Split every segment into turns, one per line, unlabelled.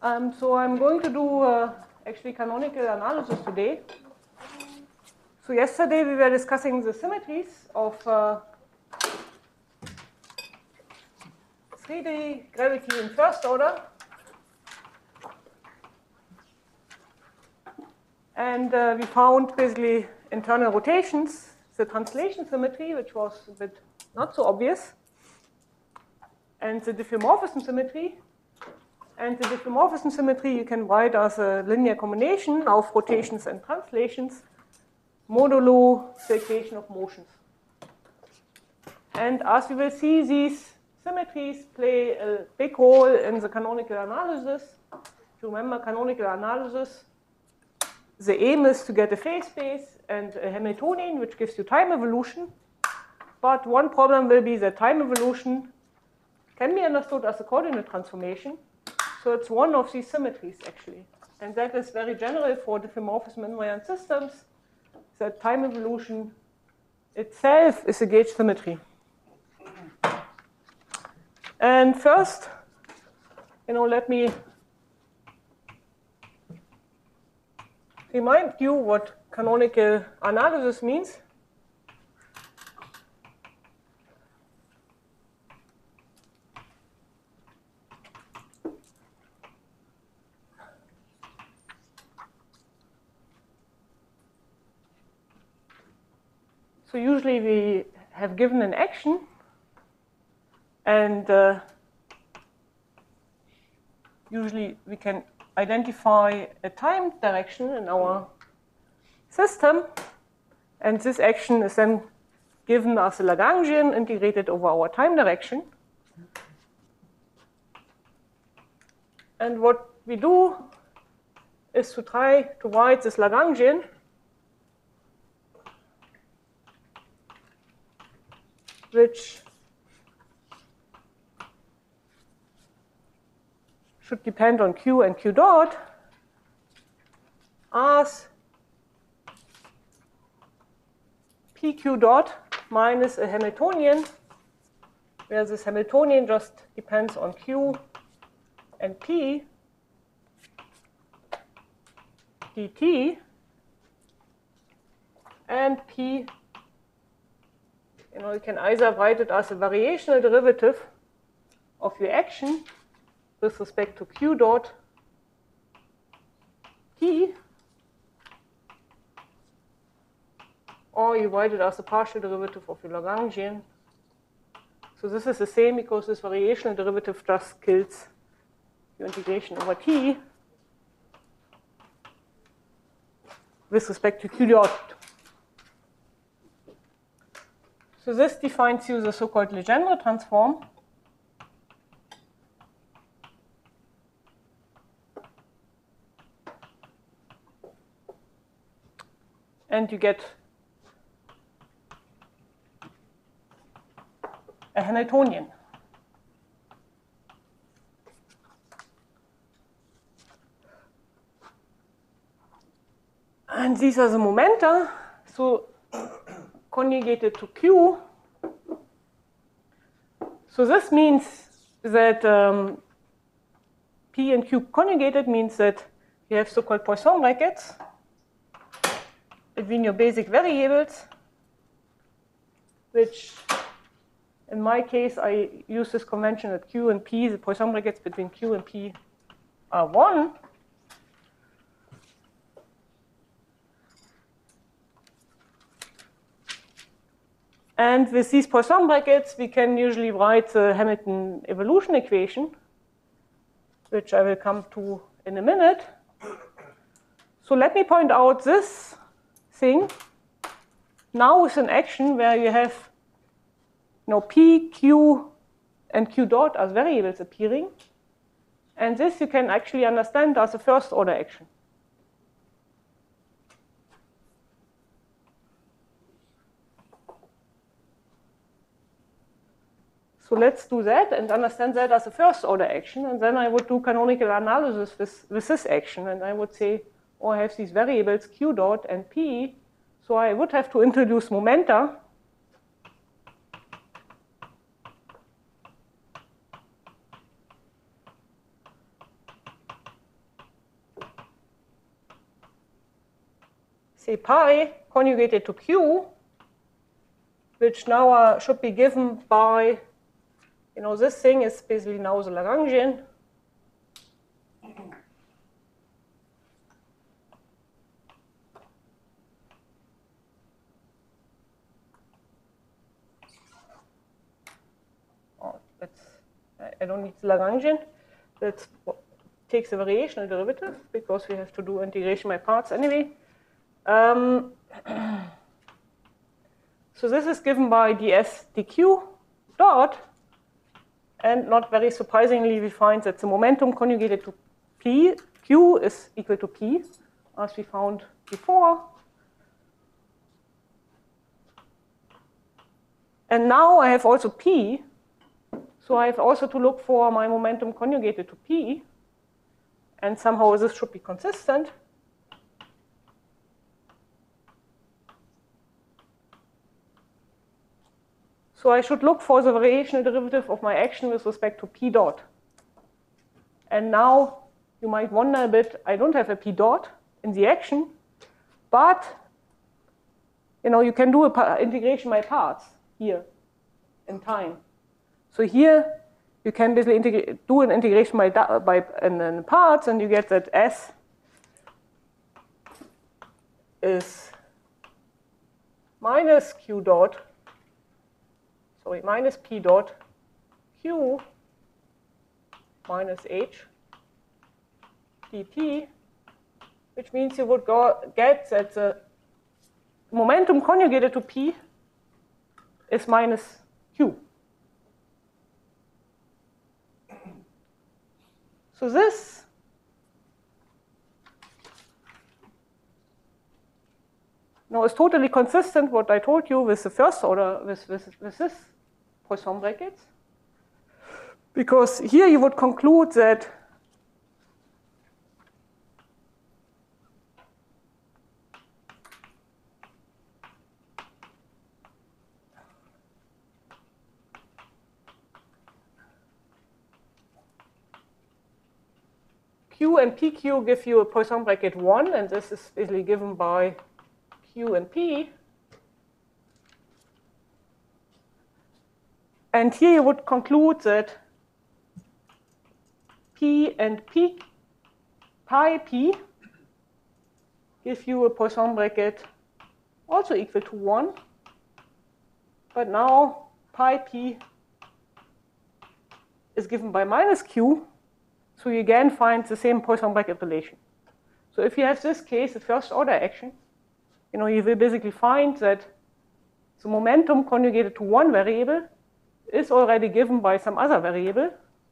So I'm going to do actually canonical analysis today. So yesterday we were discussing the symmetries of 3D gravity in first order. And we found basically internal rotations, the translation symmetry, which was a bit not so obvious, and the diffeomorphism symmetry. And the diffeomorphism symmetry you can write as a linear combination of rotations and translations modulo the equation of motions. And as we will see, these symmetries play a big role in the canonical analysis. If you remember canonical analysis, the aim is to get a phase space and a Hamiltonian, which gives you time evolution. But one problem will be that time evolution can be understood as a coordinate transformation. So it's one of these symmetries, actually. And that is very general for diffeomorphism invariant systems, that time evolution itself is a gauge symmetry. And first, let me remind you what canonical analysis means. So usually we have given an action, and usually we can identify a time direction in our system, and this action is then given as a Lagrangian integrated over our time direction. And what we do is to try to write this Lagrangian which should depend on Q and Q dot as PQ dot minus a Hamiltonian, where this Hamiltonian just depends on Q and P dt, and P, you can either write it as a variational derivative of your action with respect to Q dot T, or you write it as a partial derivative of your Lagrangian. So this is the same because this variational derivative just kills your integration over T with respect to Q dot. So this defines you the so-called Legendre transform. And you get a Hamiltonian. And these are the momenta, so conjugated to Q. So this means that P and Q conjugated means that you have so-called Poisson brackets between your basic variables, which in my case, I use this convention that Q and P, the Poisson brackets between Q and P are 1. And with these Poisson brackets, we can usually write the Hamilton evolution equation, which I will come to in a minute. So let me point out this thing. Now is an action where you have P, Q, and Q dot as variables appearing. And this you can actually understand as a first order action. So let's do that and understand that as a first order action. And then I would do canonical analysis with this action. And I would say, I have these variables Q dot and P. So I would have to introduce momenta. say pi conjugated to q, which now should be given by, this thing is basically now the Lagrangian. I don't need the Lagrangian. That takes a variational derivative because we have to do integration by parts anyway. So this is given by ds dq dot, and not very surprisingly, we find that the momentum conjugated to p, q is equal to p, as we found before. And now I have also p, so I have also to look for my momentum conjugated to p, and somehow this should be consistent. So I should look for the variational derivative of my action with respect to p dot. And now you might wonder a bit, I don't have a p dot in the action, but you can do a integration by parts here in time. So here you can basically do an integration in parts, and you get that S is minus q dot, minus p dot q minus h dt, which means you would get that the momentum conjugated to p is minus q. So this now is totally consistent what I told you with the first order, with this Poisson brackets. Because here you would conclude that Q and PQ give you a Poisson bracket 1, and this is basically given by Q and P. And here you would conclude that P and P, pi P, give you a Poisson bracket also equal to 1. But now pi P is given by minus Q. So you again find the same Poisson bracket relation. So if you have this case, the first order action, you will basically find that the momentum conjugated to one variable is already given by some other variable.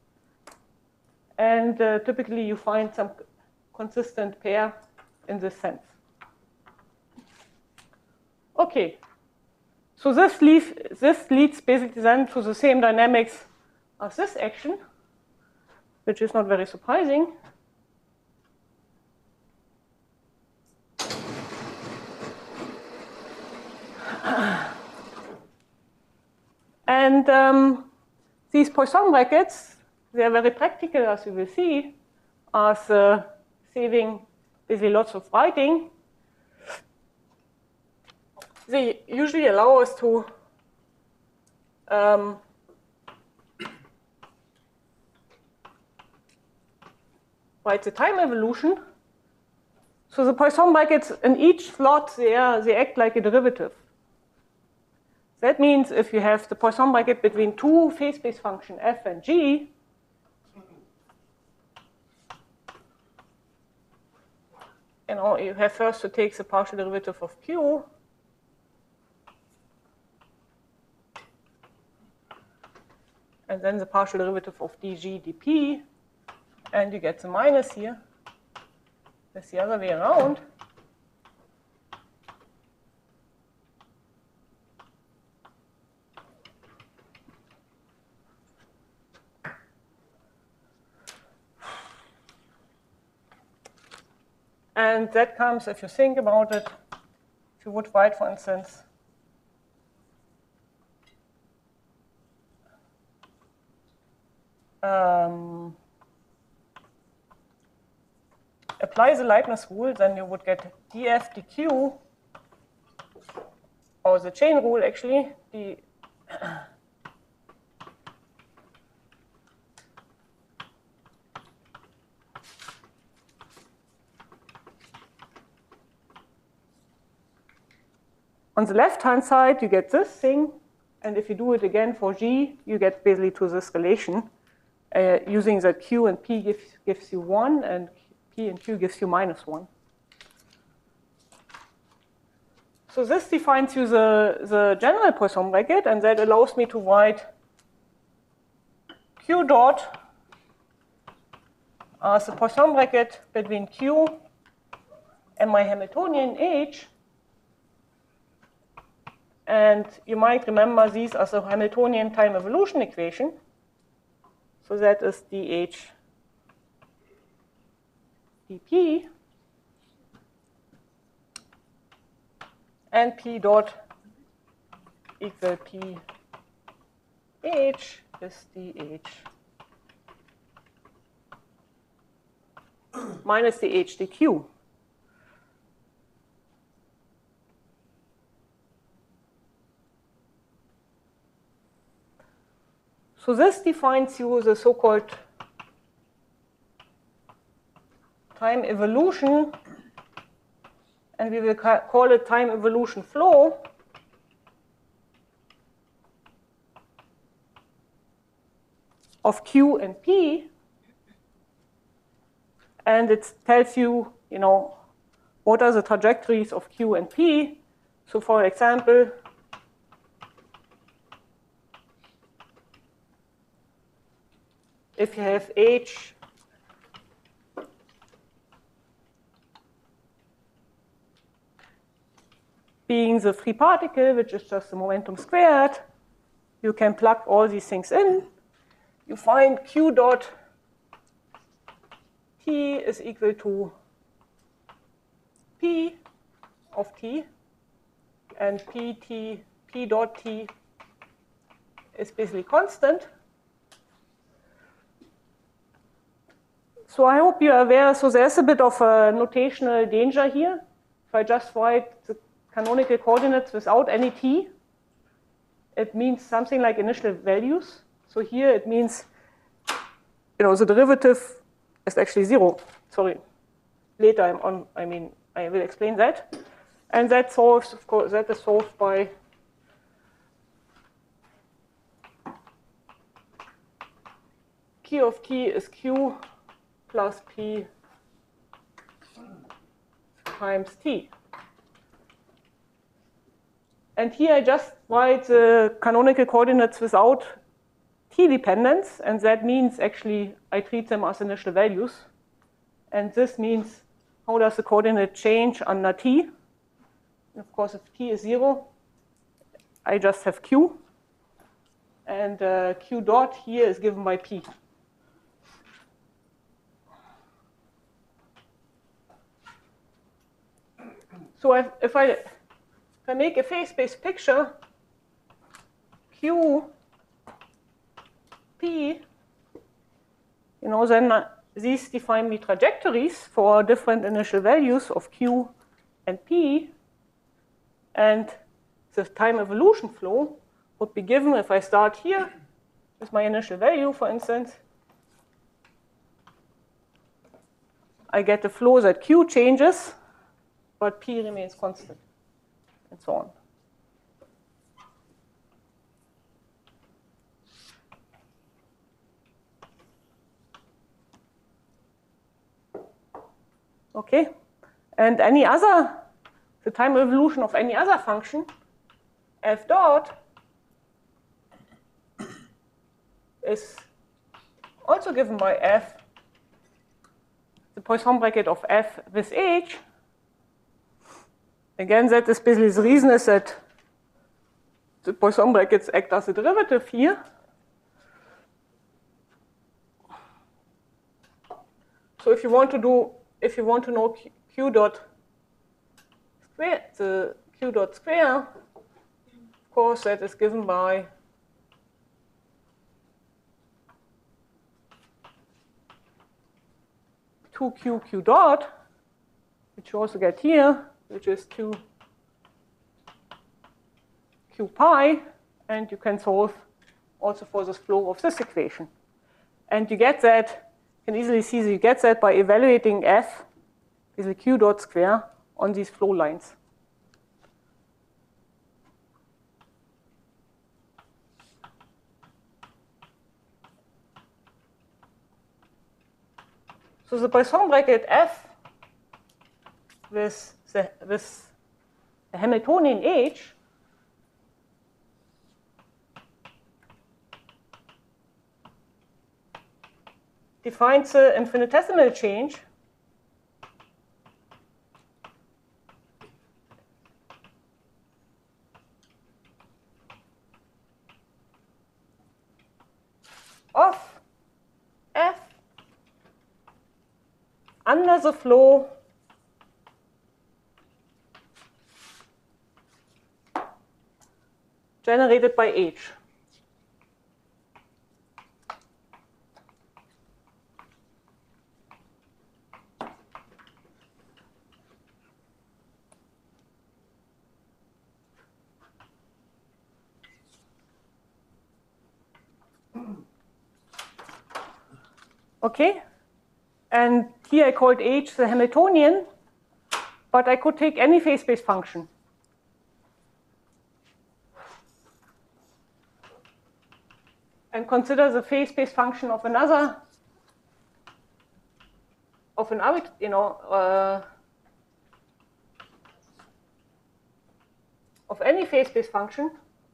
And typically you find some consistent pair in this sense. Okay. So this leads basically then to the same dynamics as this action, which is not very surprising. And these Poisson brackets, they are very practical, as you will see, as saving basically lots of writing. They usually allow us to write the time evolution. So the Poisson brackets in each slot, they act like a derivative. That means if you have the Poisson bracket between two phase space functions f and g, you have first to take the partial derivative of q, and then the partial derivative of dg dp, and you get the minus here. That's the other way around. And that comes, if you think about it, if you would write, for instance, a apply the Leibniz rule, then you would get df dq, or the chain rule actually, on the left-hand side, you get this thing, and if you do it again for G, you get basically to this relation, using that Q and P gives you 1, and P and Q gives you -1. So this defines you the general Poisson bracket, and that allows me to write Q dot as the Poisson bracket between Q and my Hamiltonian H. And you might remember these as a Hamiltonian time evolution equation. So that is dH dP, and P dot equal P H is dH minus dH dQ. So this defines you the so-called time evolution, and we will call it time evolution flow. Of Q and P, and it tells you, what are the trajectories of Q and P. So for example, if you have H being the free particle, which is just the momentum squared, you can plug all these things in. You find Q dot T is equal to P of T, and P dot T is basically constant. So I hope you are aware, so there's a bit of a notational danger here. If I just write the canonical coordinates without any T, it means something like initial values. So here it means, the derivative is actually 0. Sorry, later I will explain that. And that solves, of course, that is solved by P of T is Q plus P times T. And here I just write the canonical coordinates without T dependence, and that means actually I treat them as initial values. And this means how does the coordinate change under T? And of course, if T is 0, I just have Q. And Q dot here is given by P. So if I make a phase-space picture, Q, P, then these define me trajectories for different initial values of Q and P. And the time evolution flow would be given if I start here with my initial value, for instance. I get the flow that Q changes, but P remains constant, and so on. Okay, and the time evolution of any other function, f dot, is also given by f, the Poisson bracket of f with h. Again, that is basically the reason is that the Poisson brackets act as a derivative here. So if you want to know Q dot square, the Q dot square, of course, that is given by Q dot. which you also get here, which is q pi, and you can solve also for this flow of this equation. And you get that, you can easily see that you get that by evaluating f with the q dot square on these flow lines. So the Poisson bracket f with the Hamiltonian h defines the infinitesimal change of f under the flow generated by h. Okay, and here I called h the Hamiltonian, but I could take any phase space function. And consider the phase space function of another, of any phase space function.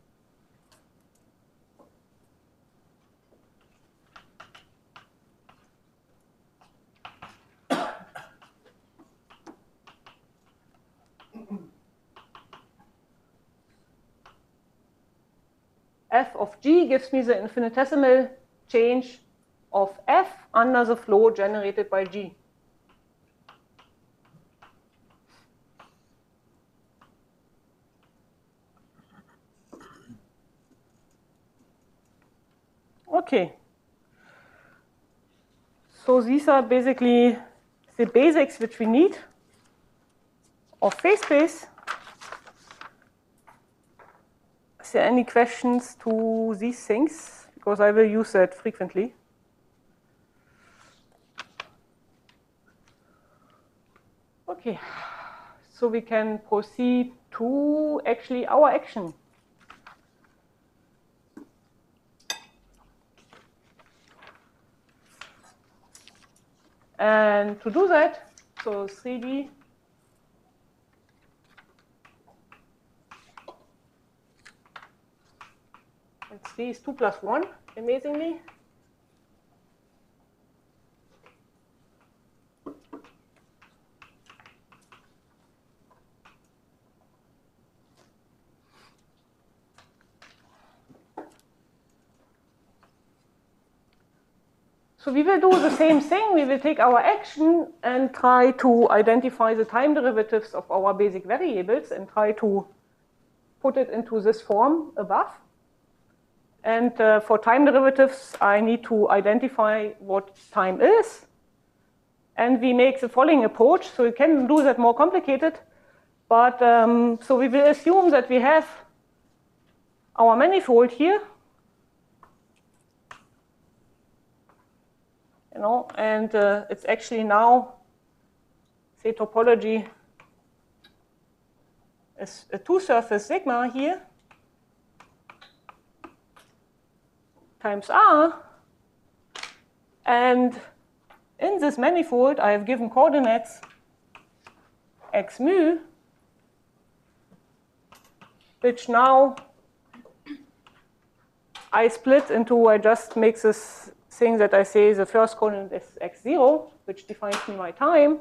F of g gives me the infinitesimal change of f under the flow generated by g. Okay. So these are basically the basics which we need of phase space. Is there any questions to these things? Because I will use that frequently. Okay, so we can proceed to actually our action. And to do that, so 3D. And 3 is 2 plus 1, amazingly. So we will do the same thing. We will take our action and try to identify the time derivatives of our basic variables and try to put it into this form above. And for time derivatives, I need to identify what time is. And we make the following approach. So we can do that more complicated. But so we will assume that we have our manifold here. And it's actually now, say, topology is a two-surface sigma here times r. And in this manifold, I have given coordinates x mu, which now I split into, I just make this thing that I say the first coordinate is x0, which defines me my time.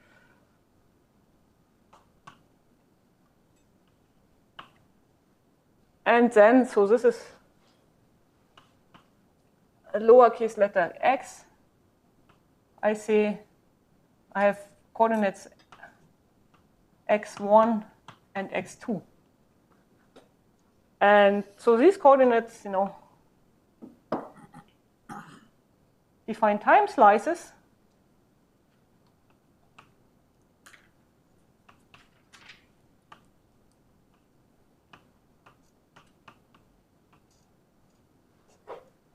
And then, so this is a lowercase letter x. I say I have coordinates x1 and x2. And so these coordinates, define time slices.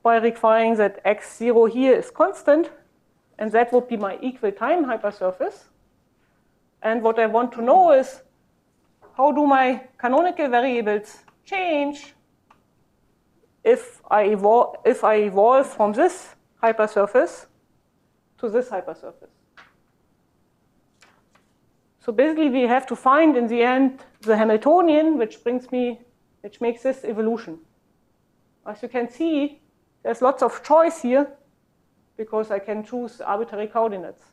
by requiring that x0 here is constant, and that would be my equal time hypersurface. And what I want to know is, how do my canonical variables change if I evolve from this hypersurface to this hypersurface? So basically, we have to find in the end the Hamiltonian, which makes this evolution. As you can see, there's lots of choice here because I can choose arbitrary coordinates.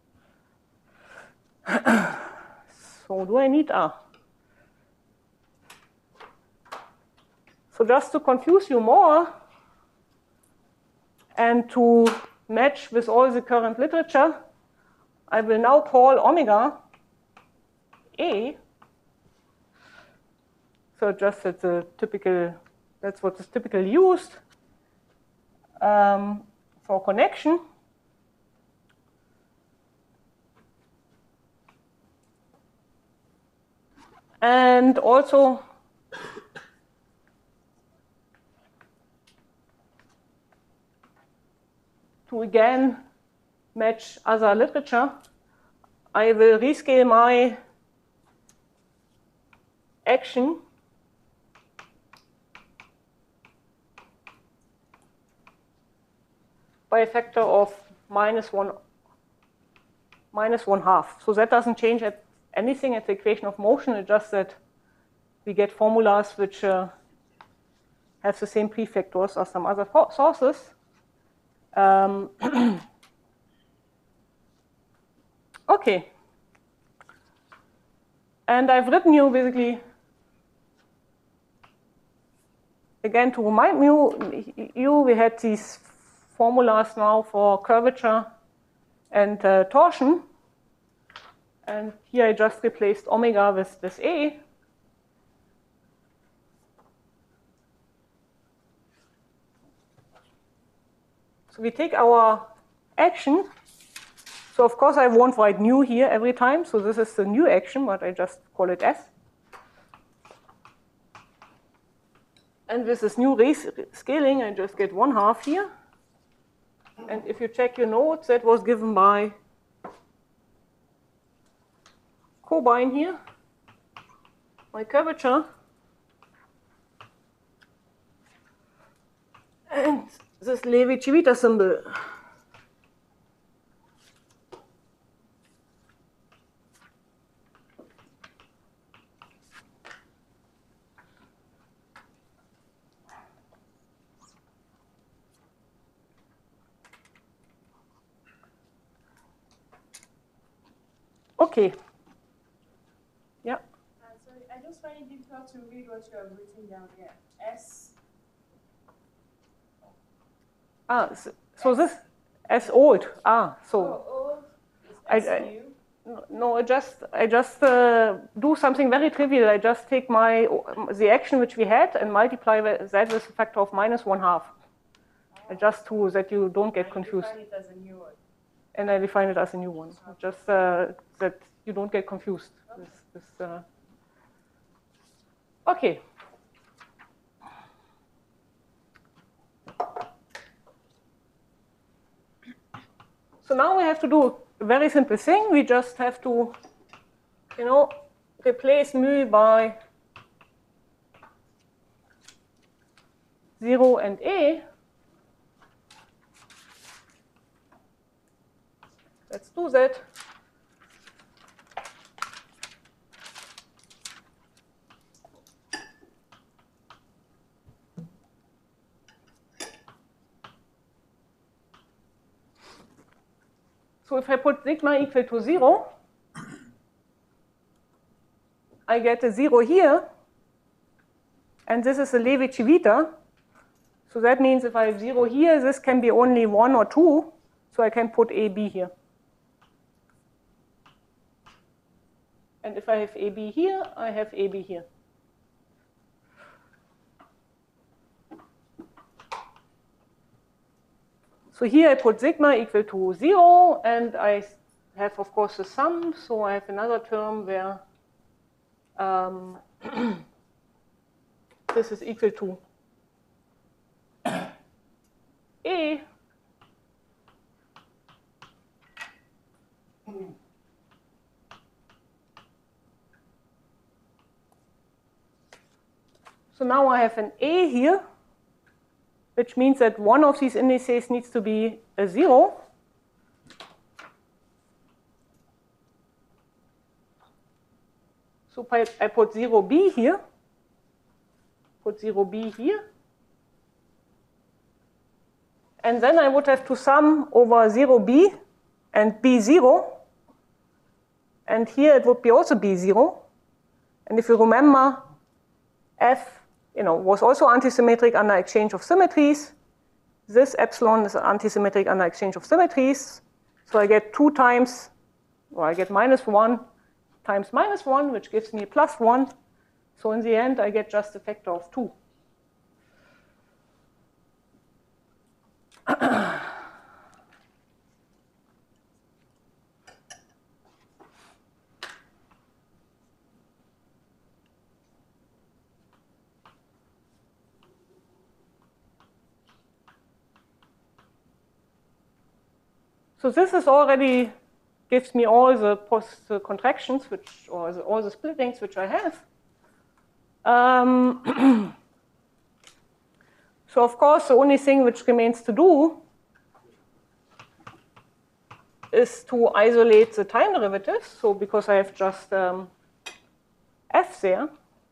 So do I need R? So just to confuse you more and to match with all the current literature, I will now call omega A. So just that's what is typically used for connection. And also to again match other literature, I will rescale my action by a factor of minus one half. So that doesn't change anything at the equation of motion. It's just that we get formulas which have the same prefactors as some other sources. Okay. And I've written you basically, again, to remind you, we had these formulas now for curvature and torsion. And here I just replaced omega with this A. So we take our action. So of course I won't write new here every time. So this is the new action, but I just call it S. And with this new scaling, I just get 1/2 here. And if you check your notes, that was given by Cobain here, my curvature. And this Levi-Civita symbol. Okay. Yeah.
Sorry, I just find it difficult to read what you have written down here. S.
So this S old. So
Old is S new.
no, I just do something very trivial. I just take the action which we had and multiply that with a factor of minus 1/2. Just to that you don't get confused.
Define it as a new one.
And I define it as a new one. Just that you don't get confused. Okay. So now we have to do a very simple thing. We just have to, replace mu by 0 and A. Let's do that. So if I put sigma equal to 0, I get a 0 here. And this is a Levi-Civita. So that means if I have 0 here, this can be only 1 or 2. So I can put AB here. And if I have AB here, I have AB here. So here I put sigma equal to 0, and I have, of course, the sum. So I have another term where this is equal to A so now I have an A here, which means that one of these indices needs to be a 0. So I put 0b here, put 0b here. And then I would have to sum over 0b and b0. And here it would be also b0. And if you remember, F was also antisymmetric under exchange of symmetries. This epsilon is antisymmetric under exchange of symmetries. So I get 2 times, or I get -1 times -1, which gives me +1. So in the end, I get just a factor of 2. So this is already gives me all the contractions, all the splittings which I have. So of course, the only thing which remains to do is to isolate the time derivatives. So because I have just f there.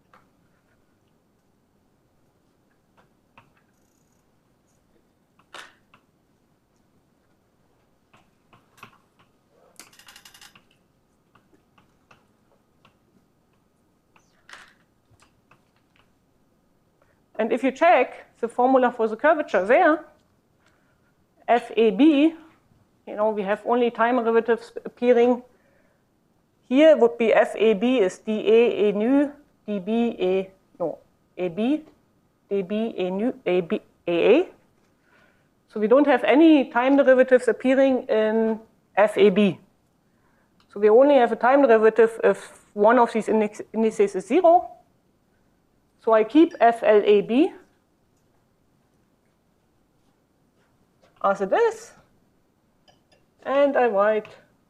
And if you check the formula for the curvature there, FAB, we have only time derivatives appearing. Here would be FAB is dA A nu, dB A, no, AB, dB A nu, AB, AA. So we don't have any time derivatives appearing in FAB. So we only have a time derivative if one of these indices is 0. So I keep FLAB as it is, and I write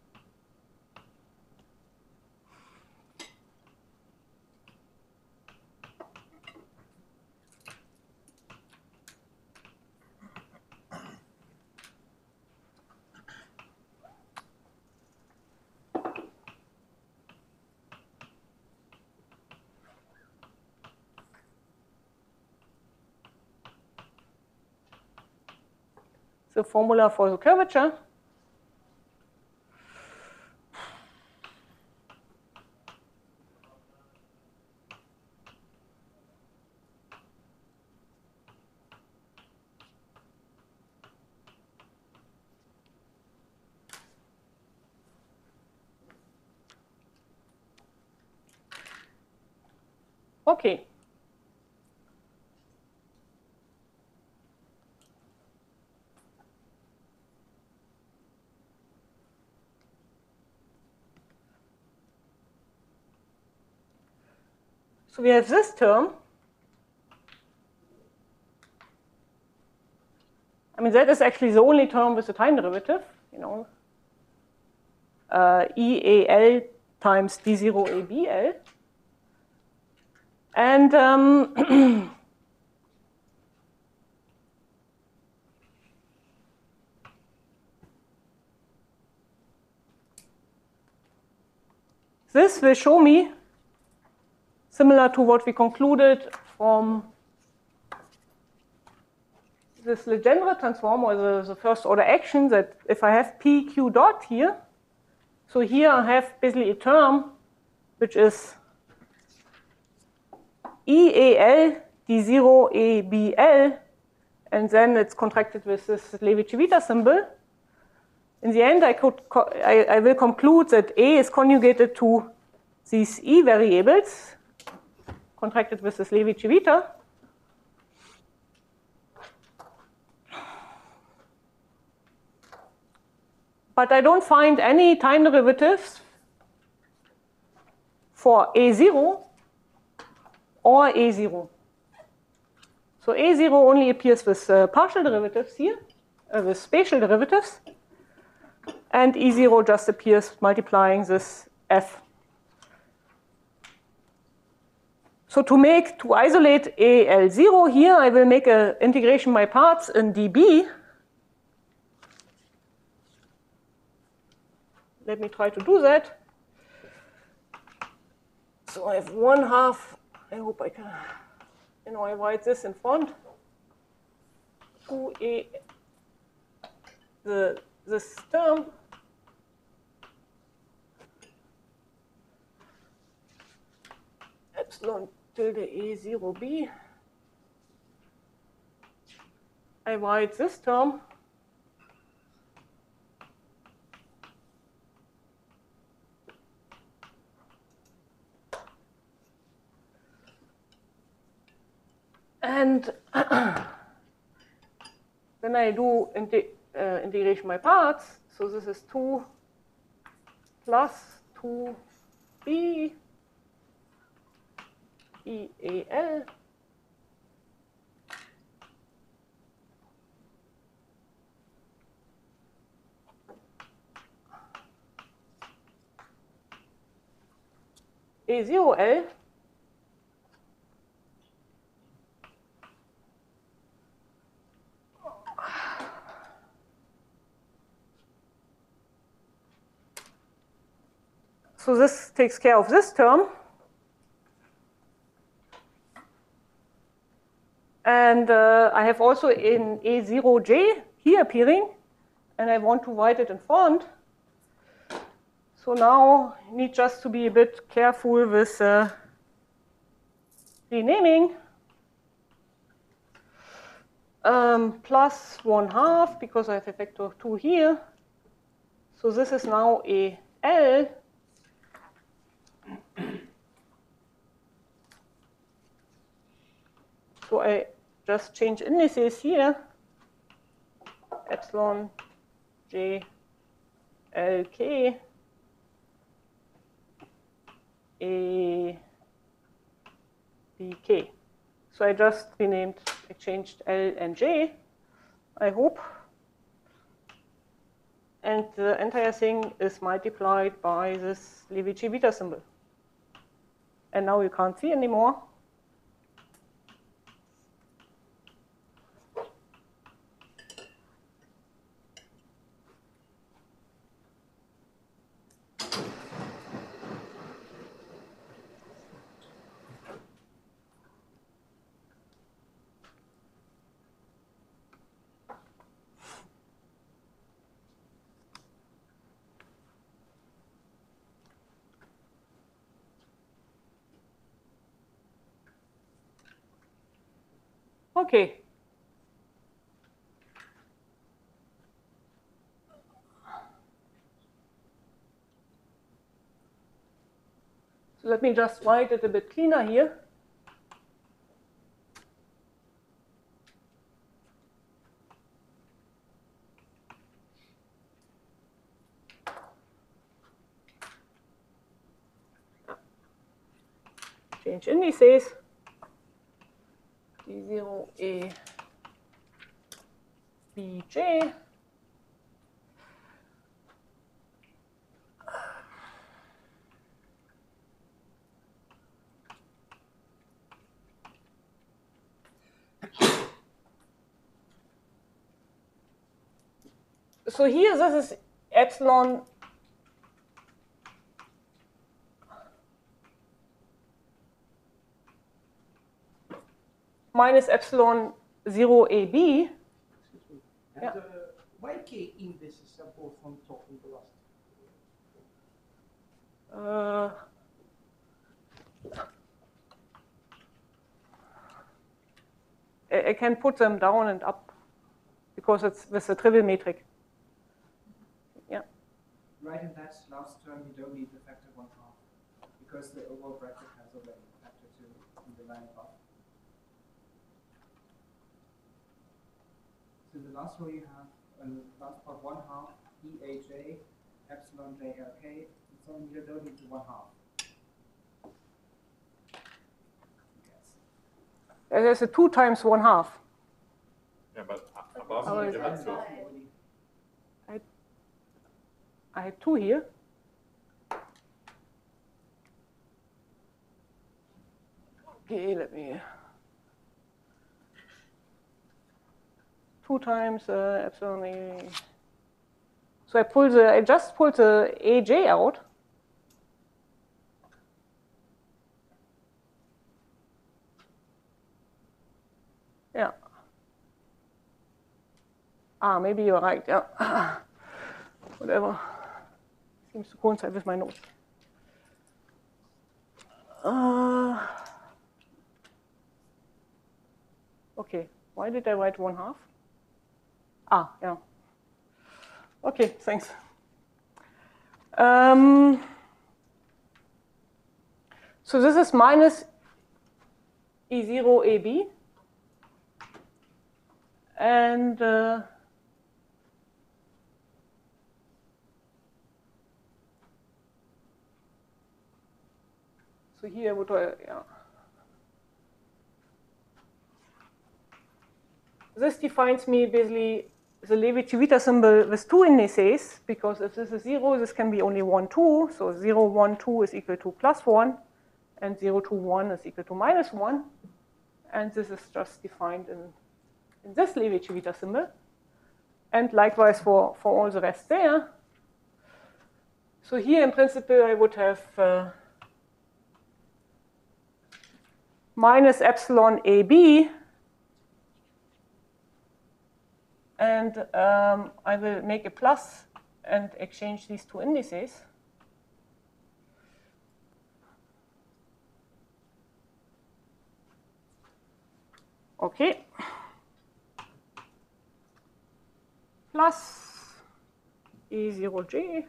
the formula for the curvature. Okay. So we have this term. I mean, that is actually the only term with the time derivative, EAL times D0 ABL. And this will show me, similar to what we concluded from this Legendre transform, or the first order action, that if I have PQ dot here, so here I have basically a term which is EAL D0 ABL, and then it's contracted with this Levi-Civita symbol. In the end, I will conclude that A is conjugated to these E variables, contracted with this Levi-Civita. But I don't find any time derivatives for A0 or A0. So A0 only appears with partial derivatives here. with spatial derivatives. And E0 just appears multiplying this f. So to isolate AL0 here, I will make an integration by parts in dB. Let me try to do that. So I have 1/2. I hope I can. I write this in front. 2a. This term. Epsilon tilde A0b. I write this term. And then I do integration by parts. So this is 2 plus 2b EAL A0L so this takes care of this term. And I have also in A0J here appearing, and I want to write it in front. So now I need just to be a bit careful with renaming. Plus 1/2, because I have a factor of 2 here. So this is now a L. So I just change indices here. Epsilon J L K A B K. So I just I changed L and J, I hope. And the entire thing is multiplied by this Levi-Civita symbol. And now you can't see anymore. Okay. So let me just write it a bit cleaner here. Change indices. D0 A B J. So here this is epsilon minus epsilon 0 AB.
And
Yeah.
why K indices are both on top and velocity?
I can put them down and up because it's with a trivial metric. Yeah.
Right, in that last term, you don't need the factor 1/2 because the overall bracket has already factor 2 in the line above. So the last row you have, last part 1/2 EAJ epsilon JLK, and so you don't need the 1/2.
There's a 2 times 1/2.
Yeah, but above you have to.
I had 2 here. Okay, let me 2 times epsilon A. So I just pulled the AJ out. Yeah. Maybe you're right. Yeah. Whatever. Seems to coincide with my notes. Okay. Why did I write 1/2? Yeah. Okay, thanks. So this is minus E0 AB. And so here would this defines me basically the Levi-Civita symbol with 2 indices, because if this is 0, this can be only 1, 2. So 0, 1, 2 is equal to +1, and 0, 2, 1 is equal to -1. And this is just defined in this Levi-Civita symbol. And likewise for all the rest there. So here in principle I would have minus epsilon AB. And I will make a plus and exchange these 2 indices. Okay. Plus E0J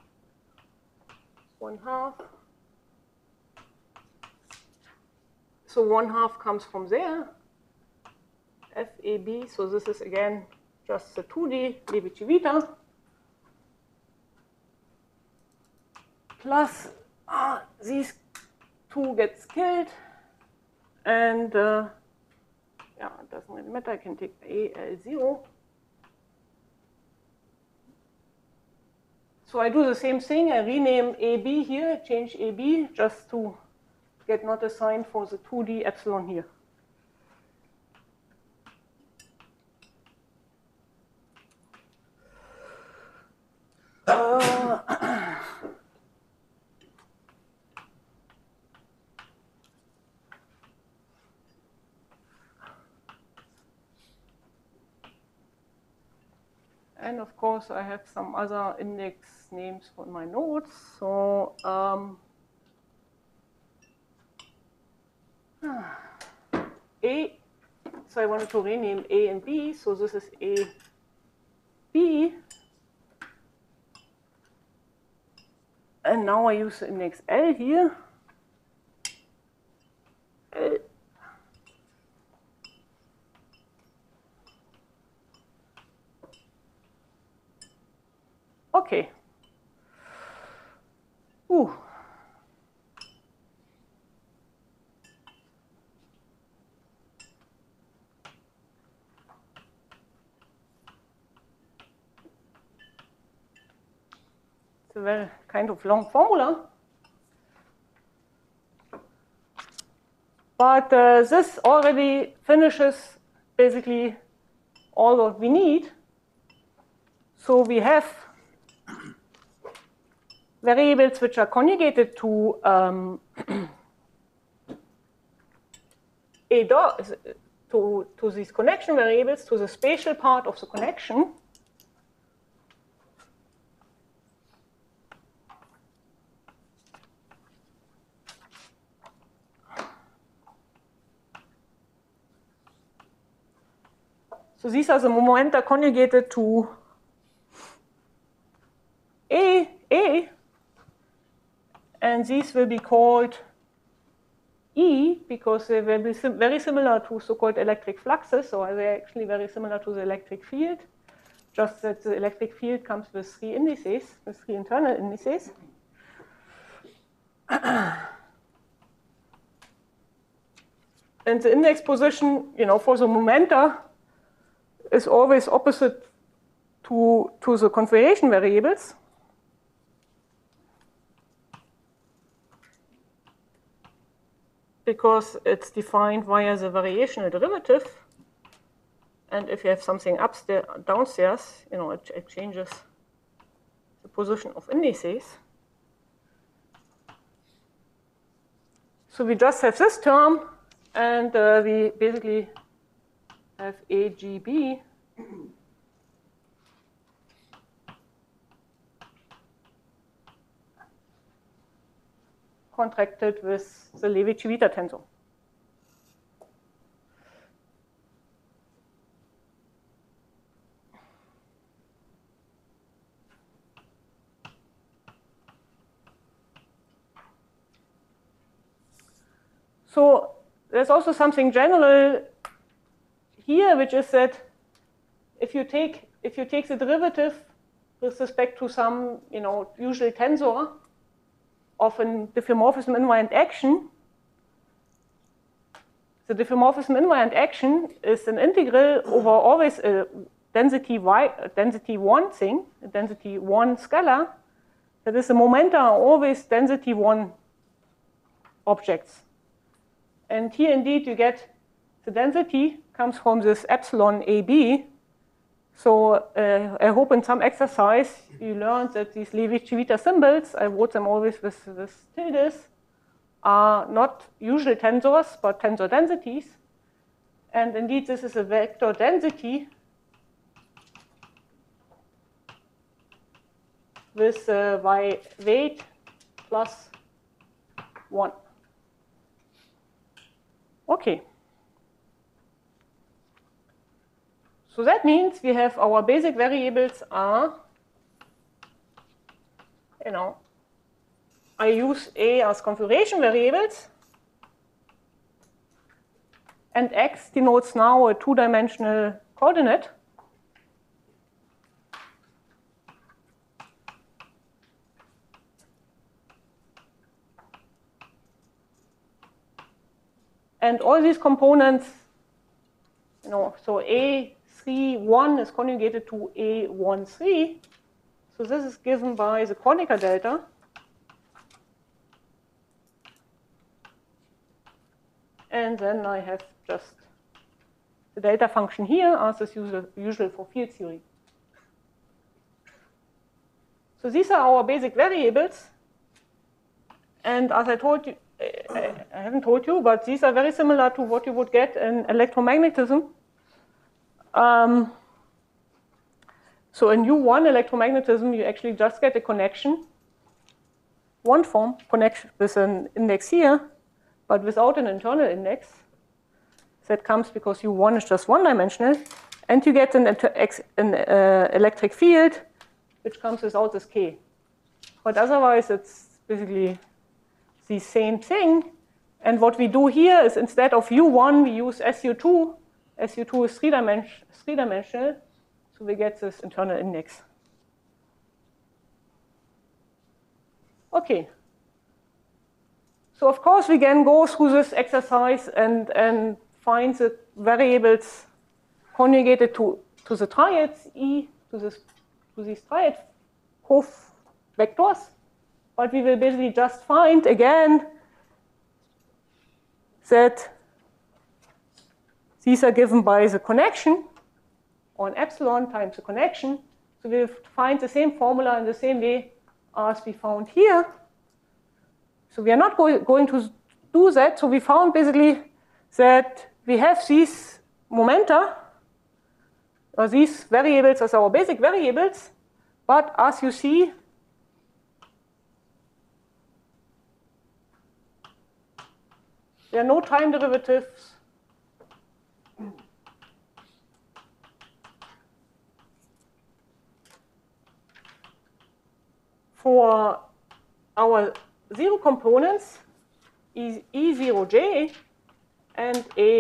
1/2. So 1/2 comes from there. FAB, so this is again just the 2D Levi-Civita. Plus these 2 gets killed. And yeah, it doesn't really matter. I can take AL0. So I do the same thing. I rename AB here, change AB just to get not a sign for the 2D epsilon here. And of course, I have some other index names for my notes. So A. So I wanted to rename A and B. So this is A, B. And now I use the index L here. L. Okay. Ooh. It's a very kind of long formula. But this already finishes basically all what we need. So we have variables which are conjugated to to these connection variables, to the spatial part of the connection. So these are the momenta conjugated to A, and these will be called E because they will be very similar to so-called electric fluxes, so they're actually very similar to the electric field, just that the electric field comes with 3 indices, with 3 internal indices. And the index position, for the momenta is always opposite to the configuration variables. because it's defined via the variational derivative. And if you have something upstairs, downstairs, it changes the position of indices. So we just have this term, and we basically have AGB contracted with the Levi-Civita tensor. So there's also something general here, which is that if you take the derivative with respect to some usual tensor of a diffeomorphism invariant action, the diffeomorphism invariant action is an integral over always a density 1 thing, a density 1 scalar. That is, the momenta are always density 1 objects. And here, indeed, you get the density comes from this epsilon AB. So I hope in some exercise you learned that these Levi-Civita symbols, I wrote them always with tildes, are not usual tensors, but tensor densities. And indeed, this is a vector density with weight plus 1. Okay. So that means we have our basic variables are, I use A as configuration variables, and X denotes now a two-dimensional coordinate. And all these components, so A31 is conjugated to A13. So this is given by the Kronecker delta. And then I have just the delta function here as is usual for field theory. So these are our basic variables. And as I told you, I haven't told you, but these are very similar to what you would get in electromagnetism. So in U1 electromagnetism, you actually just get a connection, one form connection with an index here, but without an internal index. That comes because U1 is just one-dimensional, and you get an electric field, which comes without this K. But otherwise, it's basically the same thing. And what we do here is instead of U1, we use SU2. SU2 is three-dimensional, so we get this internal index. Okay. So of course, we can go through this exercise and find the variables conjugated to the triads E, to these triad vectors. But we will basically just find, again, that these are given by the connection on epsilon times the connection. So we'll find the same formula in the same way as we found here. So we are not going to do that. So we found basically that we have these momenta, or these variables as our basic variables. But as you see, there are no time derivatives for our zero components, E0J and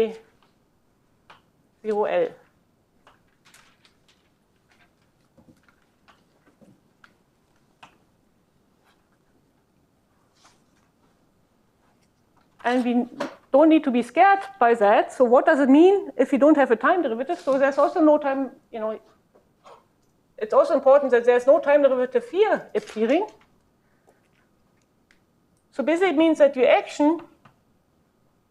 A0L. And we don't need to be scared by that. So what does it mean if you don't have a time derivative? So there's also no time, it's also important that there's no time derivative here appearing. So basically it means that your action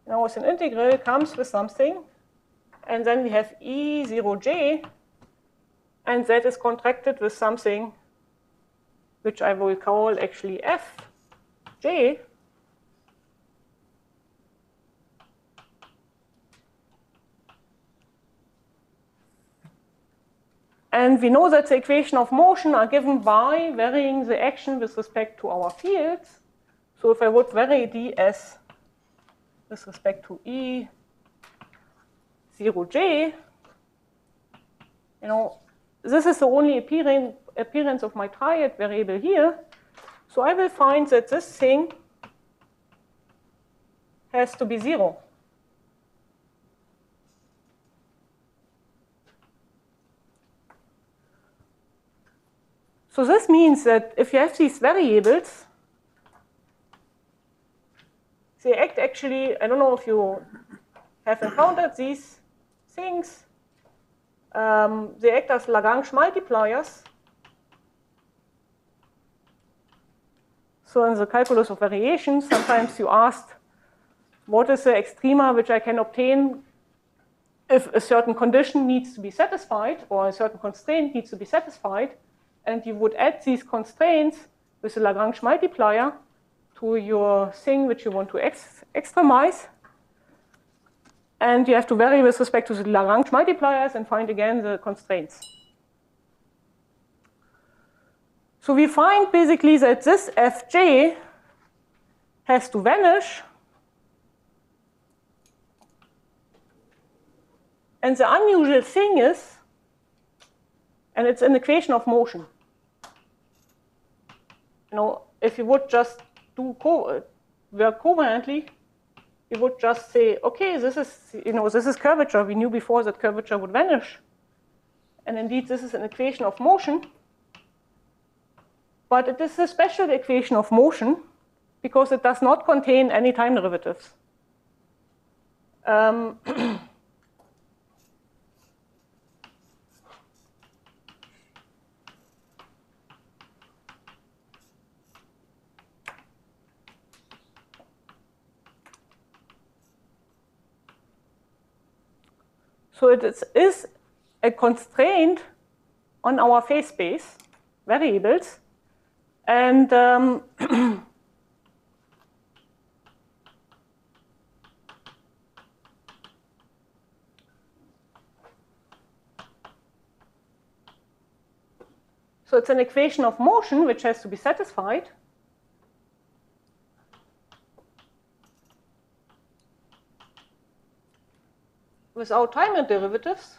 now as an integral comes with something, and then we have E0j, and that is contracted with something which I will call actually Fj. And we know that the equation of motion are given by varying the action with respect to our fields. So if I would vary ds with respect to E0j, you know, this is the only appearance of my triad variable here. So I will find that this thing has to be 0. So this means that if you have these variables, they act actually, I don't know if you have encountered these things, they act as Lagrange multipliers. So in the calculus of variations, sometimes you asked, what is the extrema which I can obtain if a certain condition needs to be satisfied or a certain constraint needs to be satisfied? And you would add these constraints with a Lagrange multiplier to your thing which you want to extremize. And you have to vary with respect to the Lagrange multipliers and find again the constraints. So we find basically that this Fj has to vanish. And the unusual thing is, and it's an equation of motion. You know, if you would just do work covariantly, you would just say, okay, this is curvature. We knew before that curvature would vanish. And indeed, this is an equation of motion. But it is a special equation of motion because it does not contain any time derivatives. So it is a constraint on our phase space variables. And so it's an equation of motion which has to be satisfied. Without time derivatives.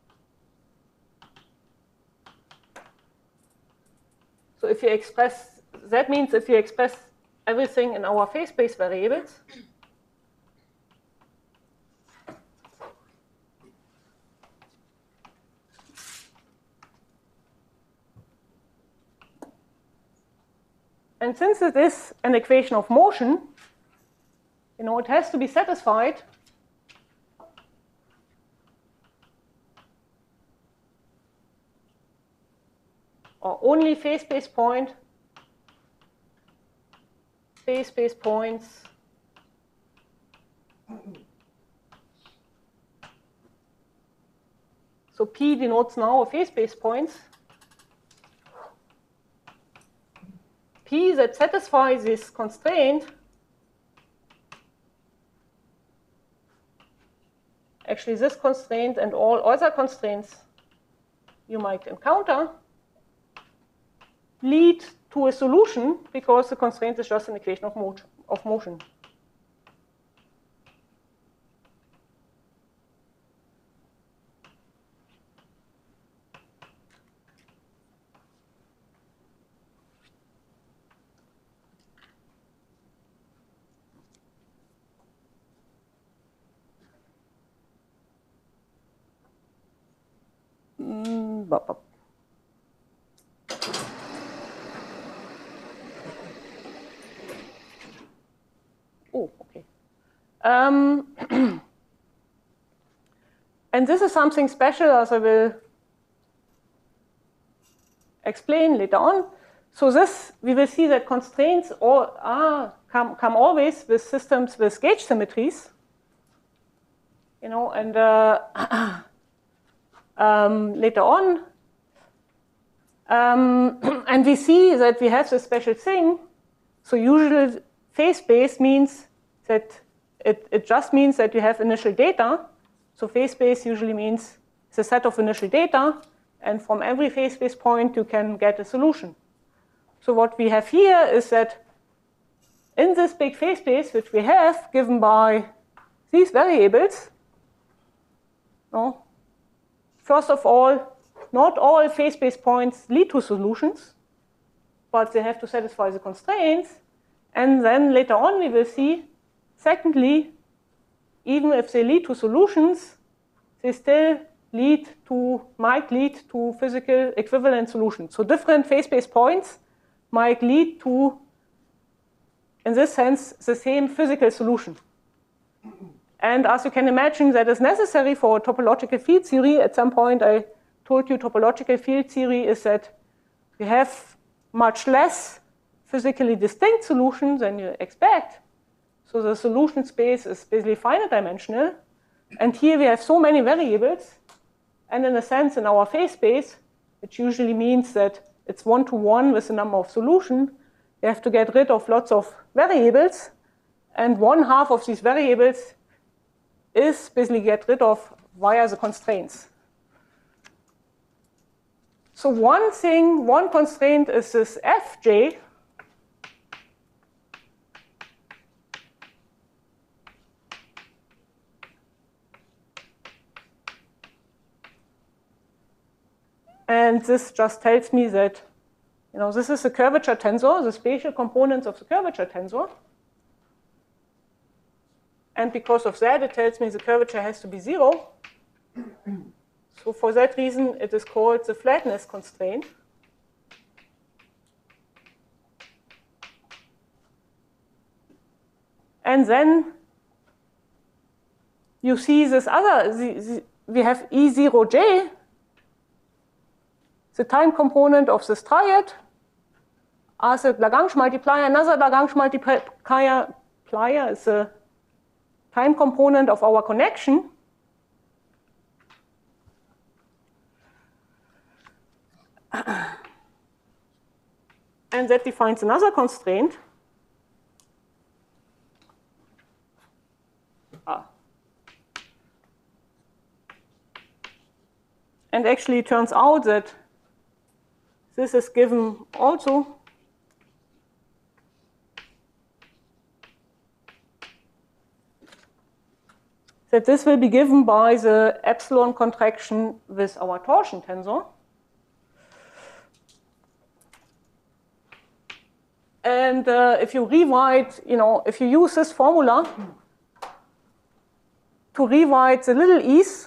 So if you express, that means if you express everything in our phase space variables, and since it is an equation of motion, you know, it has to be satisfied or only phase space points. So P denotes now phase space points. P that satisfies this constraint actually this constraint and all other constraints you might encounter lead to a solution because the constraint is just an equation of motion. Oh, okay. And this is something special, as I will explain later on. So this, we will see that constraints come always with systems with gauge symmetries. you know, and later on, and we see that we have this special thing. So usual phase space means that it just means that you have initial data. So phase space usually means it's a set of initial data, and from every phase space point you can get a solution. So what we have here is that in this big phase space, which we have given by these variables, no, first of all, not all phase space points lead to solutions, but they have to satisfy the constraints. And then later on we will see, secondly, even if they lead to solutions, they still might lead to physical equivalent solutions. So different phase space points might lead to, in this sense, the same physical solution. And as you can imagine, that is necessary for topological field theory. At some point I told you topological field theory is that you have much less physically distinct solutions than you expect. So the solution space is basically finite dimensional. And here we have so many variables. And in a sense, in our phase space, which usually means that it's one-to-one with the number of solutions, you have to get rid of lots of variables. And one half of these variables is basically get rid of via the constraints. So one constraint is this Fj. And this just tells me that, you know, this is the curvature tensor, the spatial components of the curvature tensor. And because of that, it tells me the curvature has to be 0. So for that reason, it is called the flatness constraint. And then you see this other, we have E0j, the time component of this triad, as a Lagrange multiplier. Another Lagrange multiplier is a time component of our connection. And that defines another constraint. And actually it turns out that this is given also that this will be given by the epsilon contraction with our torsion tensor. And if you rewrite, you know, if you use this formula to rewrite the little e's,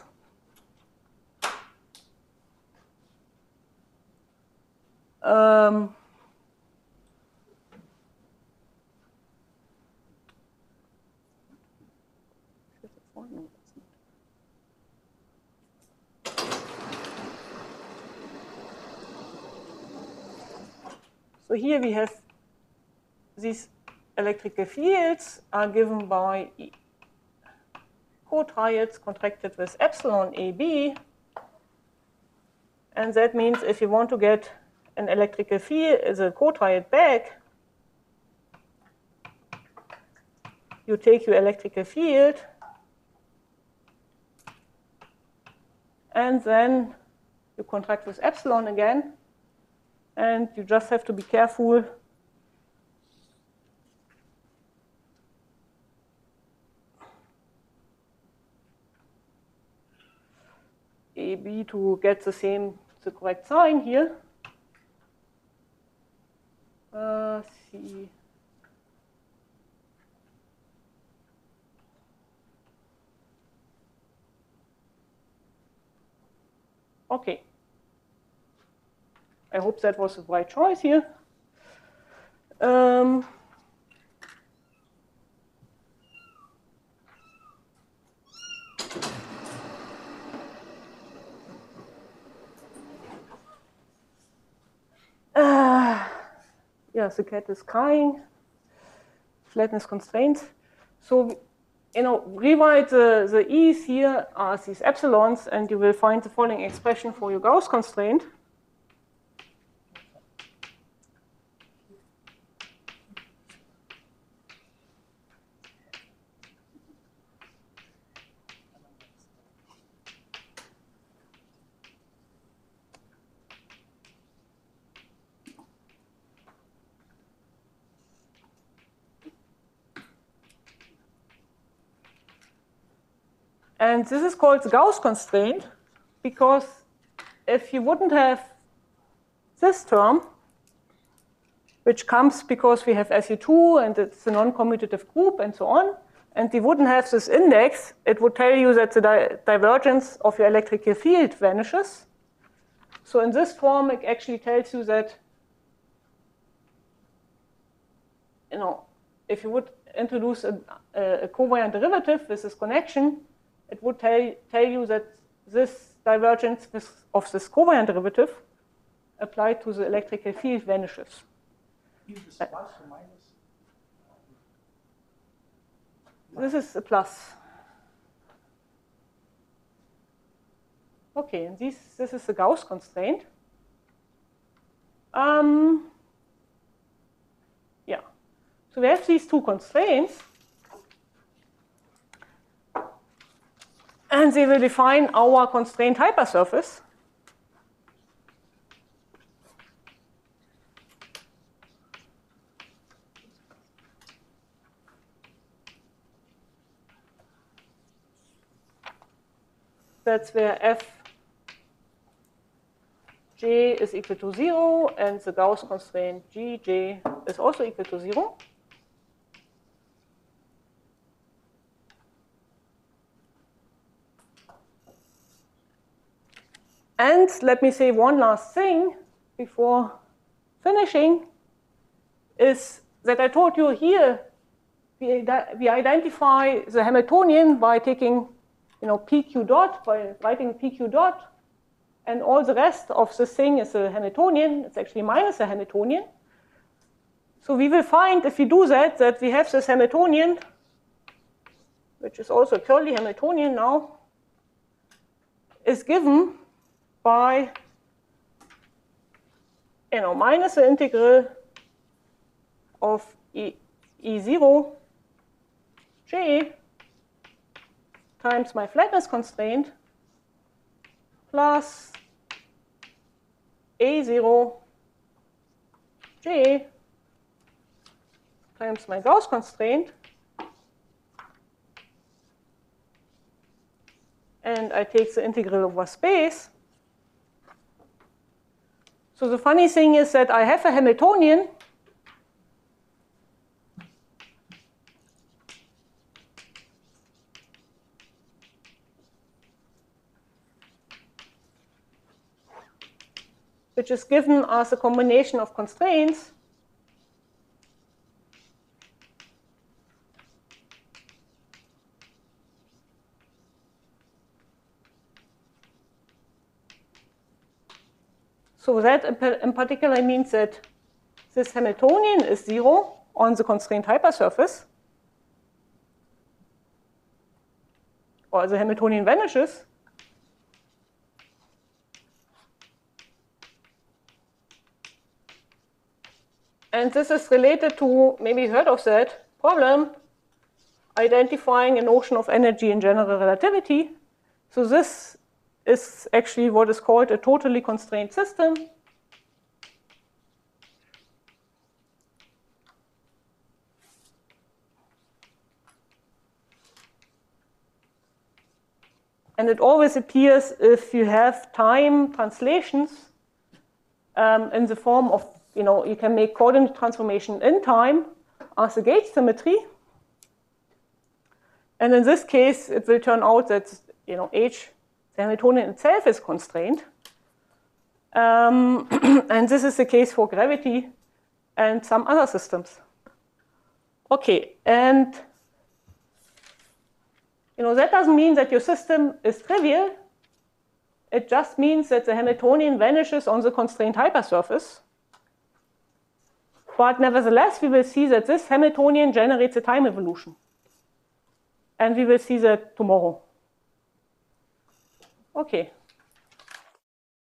so here we have these electrical fields are given by cotriads contracted with epsilon AB. And that means if you want to get an electrical field as a cotriad back, you take your electrical field and then you contract with epsilon again, and you just have to be careful AB to get the correct sign here. C. Okay. I hope that was the right choice here. Yeah, the cat is crying. Flatness constraints. So rewrite the E's here as these epsilons, and you will find the following expression for your Gauss constraint. And this is called the Gauss constraint, because if you wouldn't have this term, which comes because we have SU2 and it's a non-commutative group and so on, and we wouldn't have this index, it would tell you that the divergence of your electrical field vanishes. So in this form, it actually tells you that, if you would introduce a covariant derivative with this connection, it would tell you that this divergence of this covariant derivative applied to the electrical field vanishes.
Is this plus or minus?
This is a plus. Okay, and this is the Gauss constraint. Yeah. So we have these two constraints. And they will define our constrained hypersurface. That's where Fj is equal to 0, and the Gauss constraint Gj is also equal to 0. And let me say one last thing before finishing, is that I told you here, we identify the Hamiltonian by taking PQ dot, by writing PQ dot, and all the rest of the thing is a Hamiltonian. It's actually minus a Hamiltonian. So we will find, if we do that, that we have this Hamiltonian, which is also a curly Hamiltonian now, is given by minus the integral of E0 j times my flatness constraint plus A0 j times my Gauss constraint, and I take the integral over space. So the funny thing is that I have a Hamiltonian which is given as a combination of constraints So that in particular means that this Hamiltonian is 0 on the constrained hypersurface, or the Hamiltonian vanishes. And this is related to, maybe you heard of that problem, identifying a notion of energy in general relativity. So this is actually what is called a totally constrained system. And it always appears if you have time translations in the form of, you can make coordinate transformation in time as a gauge symmetry. And in this case, it will turn out that, H, the Hamiltonian itself is constrained. And this is the case for gravity and some other systems. Okay, and that doesn't mean that your system is trivial. It just means that the Hamiltonian vanishes on the constrained hypersurface. But nevertheless, we will see that this Hamiltonian generates a time evolution. And we will see that tomorrow. Okay.